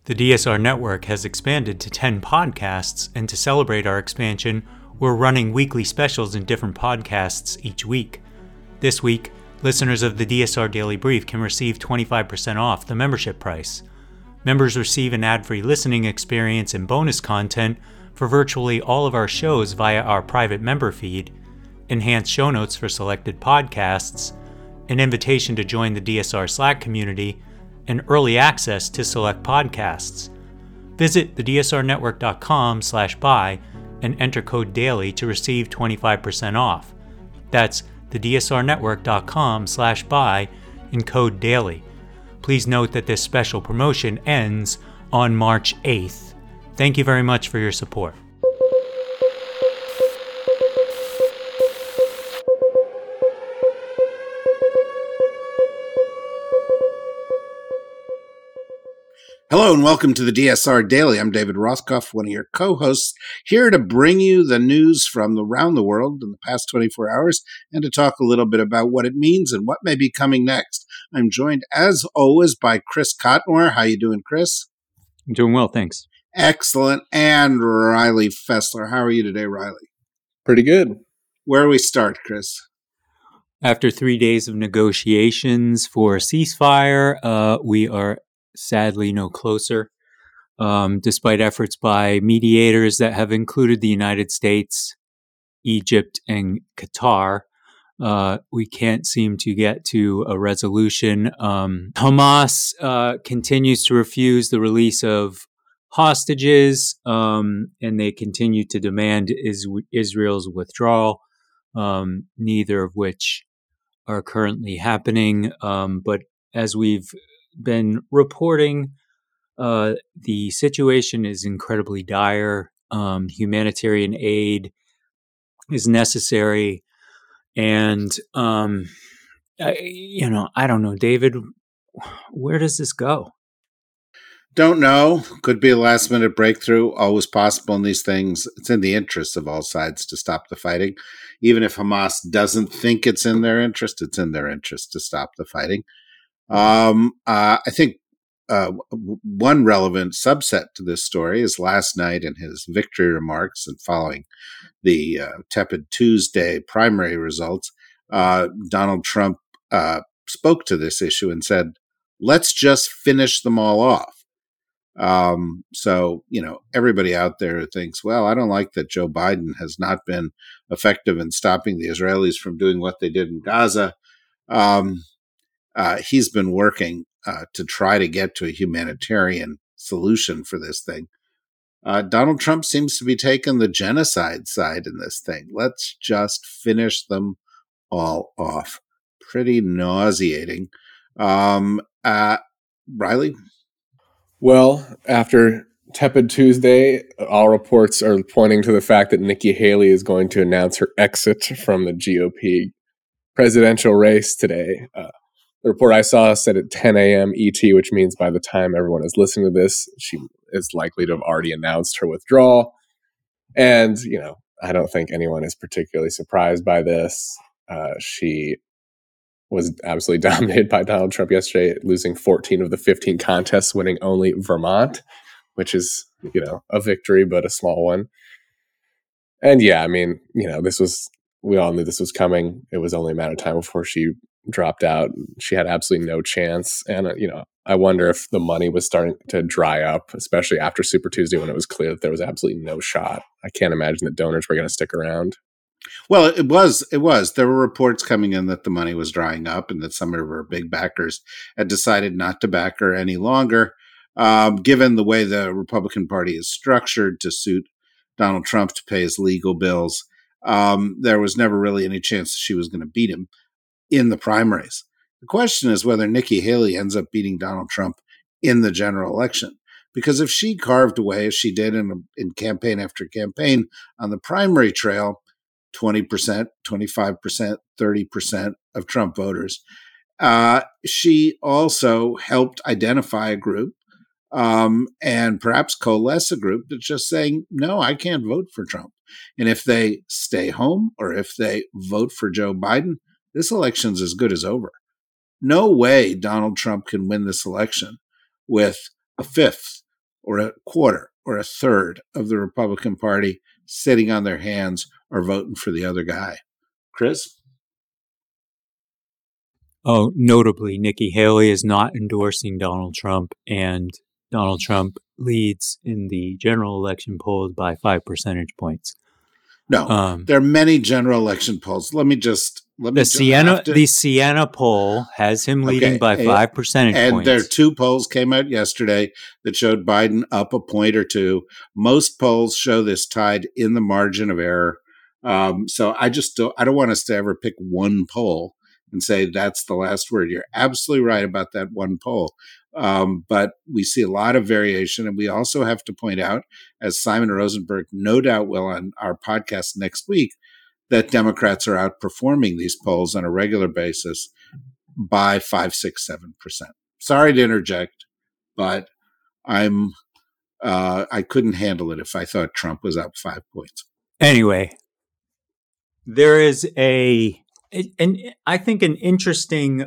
The DSR network has expanded to 10 podcasts, and to celebrate our expansion, we're running weekly specials in different podcasts each week. This week, listeners of the DSR Daily Brief can receive 25% off the membership price. Members receive an ad-free listening experience and bonus content for virtually all of our shows via our private member feed, enhanced show notes for selected podcasts, an invitation to join the DSR Slack community, and early access to select podcasts. Visit thedsrnetwork.com/buy and enter code DAILY to receive 25% off. That's thedsrnetwork.com/buy and code DAILY. Please note that this special promotion ends on March 8th. Thank you very much for your support. Hello and welcome to the DSR Daily. I'm David Rothkopf, one of your co-hosts, here to bring you the news from around the world in the past 24 hours and to talk a little bit about what it means and what may be coming next. I'm joined, as always, by Chris Cotnor. How you doing, Chris? I'm doing well, thanks. Excellent. And Riley Fessler. How are you today, Riley? Pretty good. Where do we start, Chris? After 3 days of negotiations for a ceasefire, we are sadly no closer. Despite efforts by mediators that have included the United States, Egypt, and Qatar, we can't seem to get to a resolution. Hamas continues to refuse the release of hostages, and they continue to demand Israel's withdrawal, neither of which are currently happening. But as we've been reporting, the situation is incredibly dire. Humanitarian aid is necessary. And, I don't know, David, where does this go? Don't know. Could be a last minute breakthrough. Always possible in these things. It's in the interest of all sides to stop the fighting. Even if Hamas doesn't think it's in their interest, it's in their interest to stop the fighting. I think one relevant subset to this story is last night in his victory remarks and following the tepid Tuesday primary results, Donald Trump spoke to this issue and said, let's just finish them all off. So, everybody out there who thinks, well, I don't like that Joe Biden has not been effective in stopping the Israelis from doing what they did in Gaza. He's been working to try to get to a humanitarian solution for this thing. Donald Trump seems to be taking the genocide side in this thing. Let's just finish them all off. Pretty nauseating. Riley? Well, after tepid Tuesday, all reports are pointing to the fact that Nikki Haley is going to announce her exit from the GOP presidential race today. The report I saw said at 10 a.m. ET, which means by the time everyone is listening to this, she is likely to have already announced her withdrawal. And, I don't think anyone is particularly surprised by this. She was absolutely dominated by Donald Trump yesterday, losing 14 of the 15 contests, winning only Vermont, which is, a victory, but a small one. And we all knew this was coming. It was only a matter of time before she dropped out. She had absolutely no chance. And, I wonder if the money was starting to dry up, especially after Super Tuesday when it was clear that there was absolutely no shot. I can't imagine that donors were going to stick around. Well, it was. There were reports coming in that the money was drying up and that some of her big backers had decided not to back her any longer, given the way the Republican Party is structured to suit Donald Trump to pay his legal bills. There was never really any chance she was going to beat him in the primaries. The question is whether Nikki Haley ends up beating Donald Trump in the general election. Because if she carved away, as she did in campaign after campaign on the primary trail, 20%, 25%, 30% of Trump voters, she also helped identify a group and perhaps coalesce a group that's just saying, no, I can't vote for Trump. And if they stay home or if they vote for Joe Biden, this election's as good as over. No way Donald Trump can win this election with a fifth or a quarter or a third of the Republican Party sitting on their hands or voting for the other guy. Chris? Oh, notably, Nikki Haley is not endorsing Donald Trump, and Donald Trump leads in the general election polls by 5 percentage points. No, there are many general election polls. The Siena poll has him leading by 5 percentage points. And there are 2 polls came out yesterday that showed Biden up a point or 2. Most polls show this tied in the margin of error. So I don't want us to ever pick one poll and say that's the last word. You're absolutely right about that one poll. But we see a lot of variation. And we also have to point out, as Simon Rosenberg no doubt will on our podcast next week, that Democrats are outperforming these polls on a regular basis by 5, 6, 7%. Sorry to interject, but I couldn't handle it if I thought Trump was up 5 points. Anyway, there is I think an interesting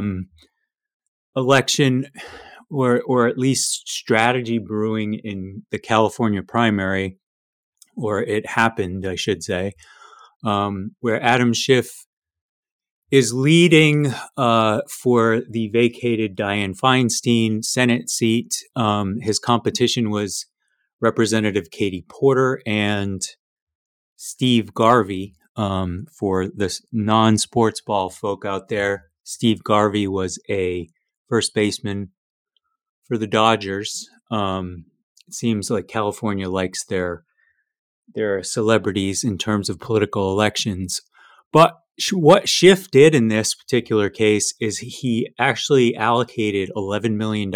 election or at least strategy brewing in the California primary, or it happened, I should say, where Adam Schiff is leading for the vacated Dianne Feinstein Senate seat. His competition was Representative Katie Porter and Steve Garvey. For the non-sports ball folk out there, Steve Garvey was a first baseman for the Dodgers. It seems like California likes their celebrities in terms of political elections. But what Schiff did in this particular case is he actually allocated $11 million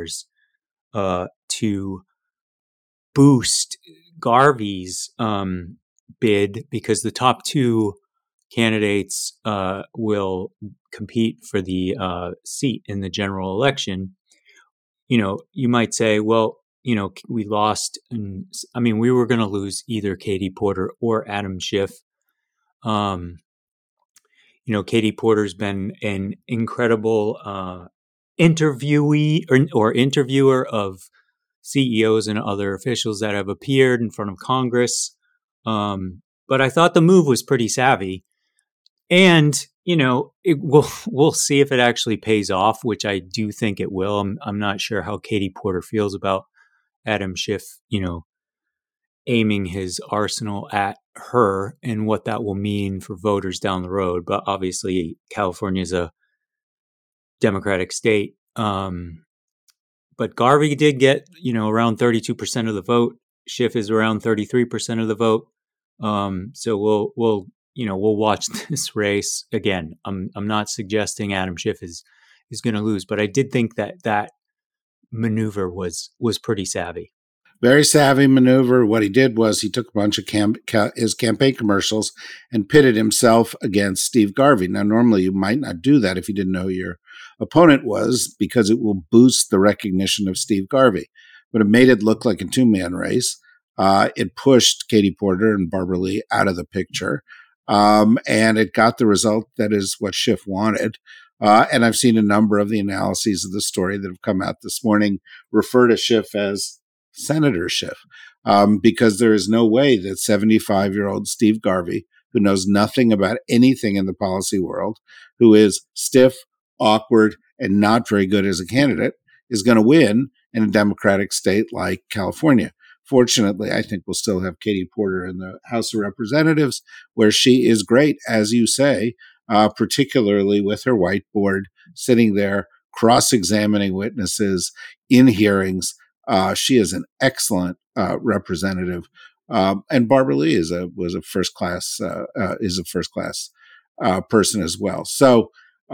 to boost Garvey's bid, because the top 2 candidates will compete for the seat in the general election. You might say, well, we lost. We were going to lose either Katie Porter or Adam Schiff. Katie Porter's been an incredible interviewee or interviewer of CEOs and other officials that have appeared in front of Congress. But I thought the move was pretty savvy. And, we'll see if it actually pays off, which I do think it will. I'm not sure how Katie Porter feels about Adam Schiff, aiming his arsenal at her and what that will mean for voters down the road. But obviously, California is a Democratic state. But Garvey did get, around 32% of the vote. Schiff is around 33% of the vote. So we'll watch this race again. I'm not suggesting Adam Schiff is going to lose, but I did think that maneuver was pretty savvy. Very savvy maneuver. What he did was he took a bunch of his campaign commercials and pitted himself against Steve Garvey. Now, normally you might not do that if you didn't know who your opponent was, because it will boost the recognition of Steve Garvey. But it made it look like a 2-man race. It pushed Katie Porter and Barbara Lee out of the picture. And it got the result that is what Schiff wanted. And I've seen a number of the analyses of the story that have come out this morning refer to Schiff as Senator Schiff, because there is no way that 75-year-old Steve Garvey, who knows nothing about anything in the policy world, who is stiff, awkward, and not very good as a candidate, is going to win in a Democratic state like California. Fortunately, I think we'll still have Katie Porter in the House of Representatives, where she is great, as you say, particularly with her whiteboard, sitting there cross-examining witnesses in hearings. She is an excellent representative, and Barbara Lee was a first class person as well. So,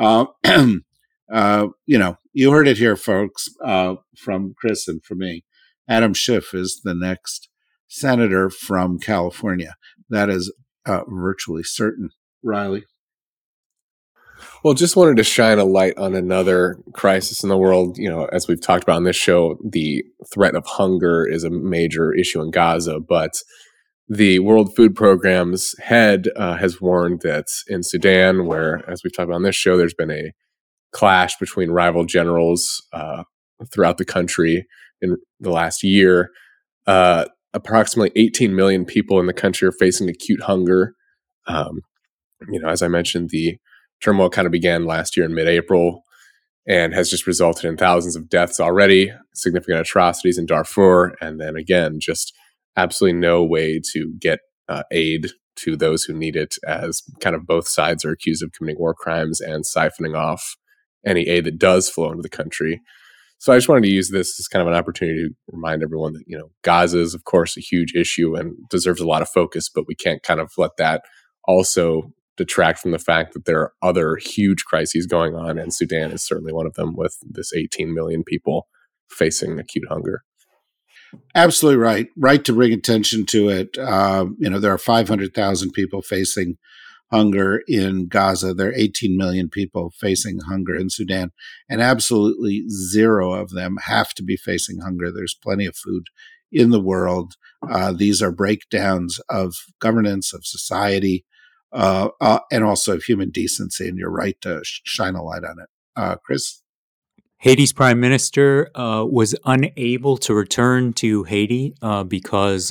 you heard it here, folks, from Chris and from me. Adam Schiff is the next senator from California. That is virtually certain. Riley? Well, just wanted to shine a light on another crisis in the world. As we've talked about on this show, the threat of hunger is a major issue in Gaza, but the World Food Program's head has warned that in Sudan, where, as we've talked about on this show, there's been a clash between rival generals throughout the country, in the last year. Approximately 18 million people in the country are facing acute hunger. As I mentioned, the turmoil kind of began last year in mid-April and has just resulted in thousands of deaths already, significant atrocities in Darfur, and then again, just absolutely no way to get aid to those who need it, as kind of both sides are accused of committing war crimes and siphoning off any aid that does flow into the country. So I just wanted to use this as kind of an opportunity to remind everyone that, Gaza is, of course, a huge issue and deserves a lot of focus, but we can't kind of let that also detract from the fact that there are other huge crises going on, and Sudan is certainly one of them, with this 18 million people facing acute hunger. Absolutely right. Right to bring attention to it. There are 500,000 people facing hunger in Gaza. There are 18 million people facing hunger in Sudan, and absolutely zero of them have to be facing hunger. There's plenty of food in the world. These are breakdowns of governance, of society, and also of human decency, and you're right to shine a light on it. Chris? Haiti's prime minister was unable to return to Haiti because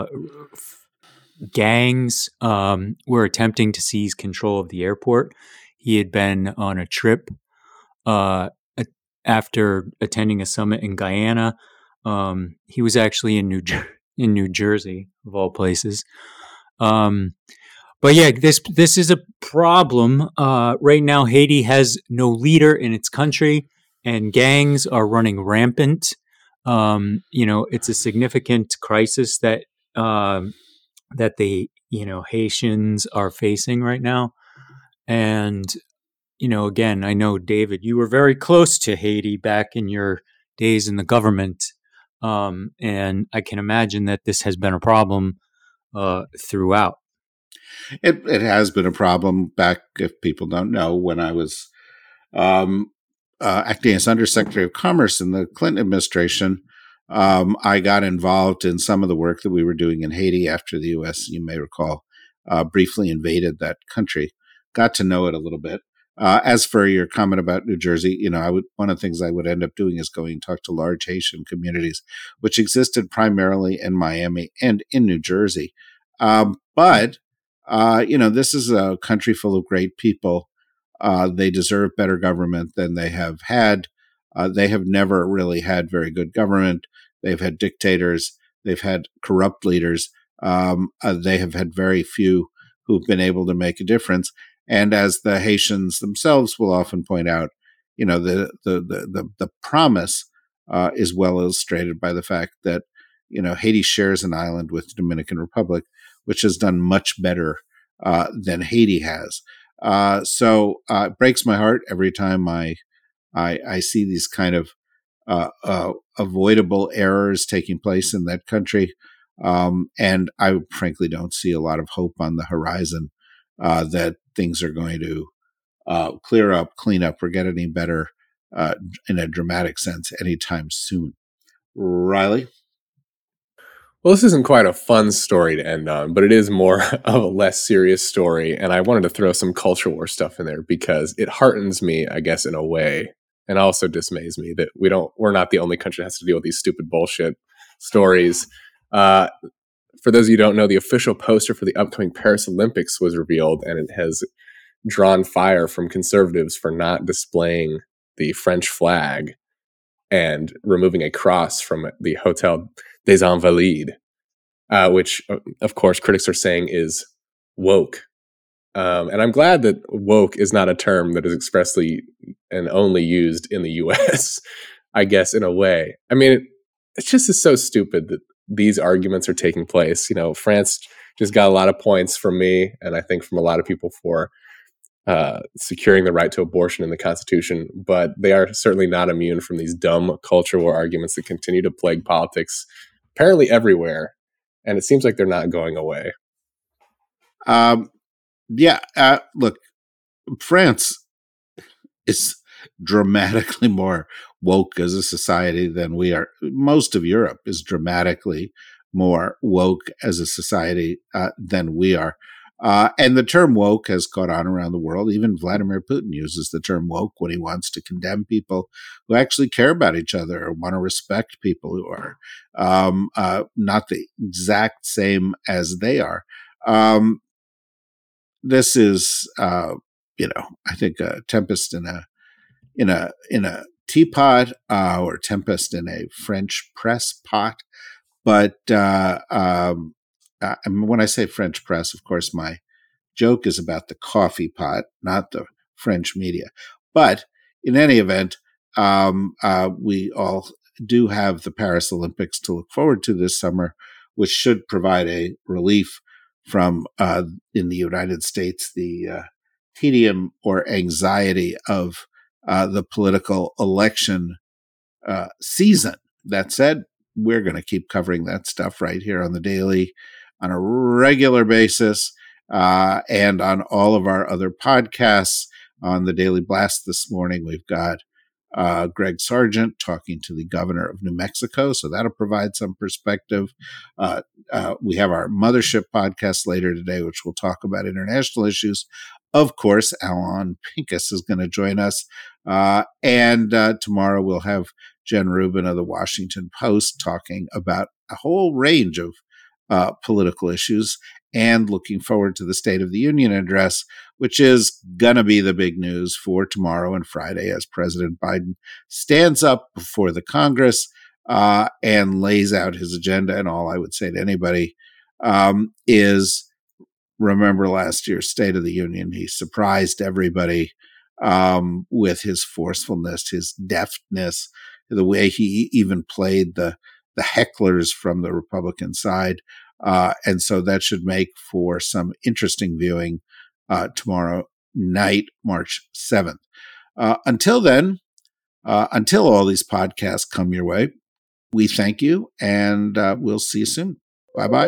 gangs were attempting to seize control of the airport. He had been on a trip after attending a summit in Guyana. He was actually in New Jersey, of all places. But yeah, this is a problem. Right now, Haiti has no leader in its country, and gangs are running rampant. It's a significant crisis that the Haitians are facing right now. And again, I know, David, you were very close to Haiti back in your days in the government, and I can imagine that this has been a problem throughout. It has been a problem back, if people don't know, when I was acting as Undersecretary of Commerce in the Clinton administration. I got involved in some of the work that we were doing in Haiti after the U.S., you may recall, briefly invaded that country. Got to know it a little bit. As for your comment about New Jersey, one of the things I would end up doing is going and talk to large Haitian communities, which existed primarily in Miami and in New Jersey. But this is a country full of great people. They deserve better government than they have had. They have never really had very good government. They've had dictators. They've had corrupt leaders. They have had very few who've been able to make a difference. And as the Haitians themselves will often point out, the promise is well illustrated by the fact that Haiti shares an island with the Dominican Republic, which has done much better than Haiti has. So it breaks my heart every time I see these kind of avoidable errors taking place in that country. And I frankly don't see a lot of hope on the horizon that things are going to clear up, clean up, or get any better in a dramatic sense anytime soon. Riley? Well, this isn't quite a fun story to end on, but it is more of a less serious story. And I wanted to throw some culture war stuff in there because it heartens me, I guess, in a way, and also dismays me that we're not the only country that has to deal with these stupid bullshit stories. For those of you who don't know, the official poster for the upcoming Paris Olympics was revealed, and it has drawn fire from conservatives for not displaying the French flag and removing a cross from the Hotel des Invalides, which, of course, critics are saying is woke. And I'm glad that woke is not a term that is expressly and only used in the U.S., I guess, in a way. I mean, it's just so stupid that these arguments are taking place. France just got a lot of points from me, and I think from a lot of people, for securing the right to abortion in the Constitution, but they are certainly not immune from these dumb culture war arguments that continue to plague politics apparently everywhere, and it seems like they're not going away. Look, France is dramatically more woke as a society than we are. Most of Europe is dramatically more woke as a society than we are. And the term woke has caught on around the world. Even Vladimir Putin uses the term woke when he wants to condemn people who actually care about each other or want to respect people who are not the exact same as they are. This is, I think a tempest in a teapot, or tempest in a French press pot. But when I say French press, of course, my joke is about the coffee pot, not the French media. But in any event, we all do have the Paris Olympics to look forward to this summer, which should provide a relief from, in the United States, the tedium or anxiety of the political election season. That said, we're going to keep covering that stuff right here on the Daily on a regular basis, and on all of our other podcasts. On the Daily Blast this morning, we've got Greg Sargent talking to the governor of New Mexico, so that'll provide some perspective. We have our Mothership podcast later today, which will talk about international issues. Of course, Alan Pincus is going to join us. And tomorrow we'll have Jen Rubin of the Washington Post talking about a whole range of political issues, and looking forward to the State of the Union address, which is going to be the big news for tomorrow and Friday as President Biden stands up before the Congress and lays out his agenda. And all I would say to anybody is, remember last year's State of the Union. He surprised everybody with his forcefulness, his deftness, the way he even played the hecklers from the Republican side. And so that should make for some interesting viewing tomorrow night, March 7th. Until then, until all these podcasts come your way, we thank you, and we'll see you soon. Bye-bye.